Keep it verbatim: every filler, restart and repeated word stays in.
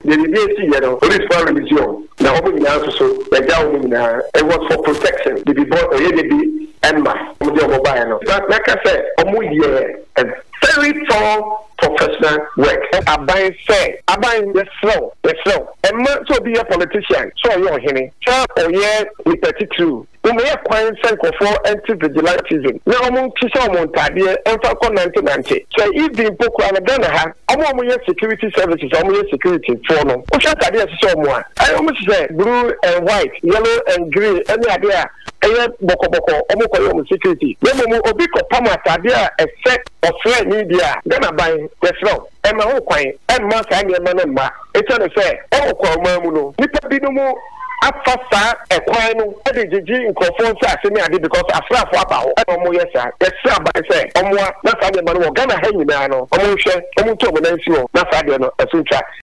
the B S C, you know, police for religion. Now, open the answer so the government it was for protection. The people already be Emma, mobile. Like I said, a very tall professional work. I buy say, I buy the slow, the slow. And not to be a politician. So you're here. So, oh yeah, with thirty-two. We may acquire Sanko for anti-vigilantism. Now, among Kisha Montadia and Falcon nineteen ninety. So, if the Poko and Danaha, I'm on security services, I'm on security for no. Which I did someone. I almost say blue and white, yellow and green, any idea. Eye boko boko omo koyo mo security we mo obi ko pama tadia a set of friend media gana buy the slow e ma ho kwan e ma sa ne ma na ma e tell say o ko ma mu no nipa bi no mu afasa e kwan no e de gigi nkofon sa se me ade because afrafo aba ho e no mo yesa e sa ba say omo na sa ne ma no gana ha nyina no omo hwe omo to mo na nsi ho na sa de no asuncha